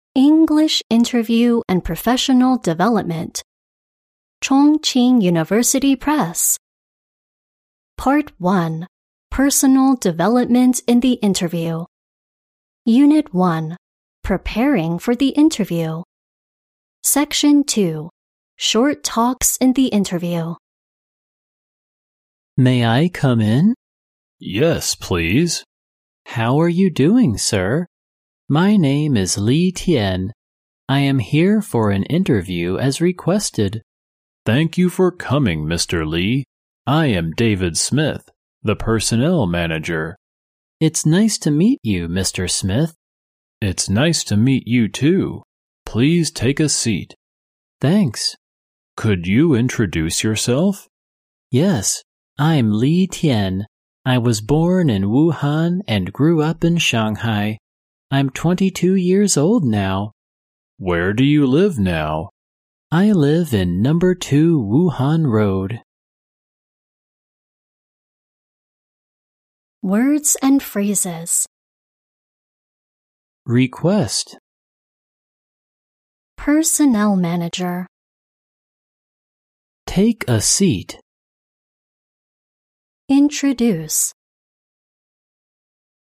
English Interview and Professional Development, Chongqing University Press. Part 1, Personal Development in the Interview. Unit 1, Preparing for the Interview. Section 2, Short Talks in the Interview. May I come in? Yes, please. How are you doing, sir? My name is Li Tian. I am here for an interview as requested. Thank you for coming, Mr. Lee. I am David Smith, the personnel manager. It's nice to meet you, Mr. Smith. It's nice to meet you too. Please take a seat. Thanks. Could you introduce yourself? Yes, I'm Li Tian. I was born in Wuhan and grew up in Shanghai. I'm 22 years old now. Where do you live now? I live in number 2 Wuhan Road. Words and phrases. Request. Personnel manager. Take a seat. Introduce.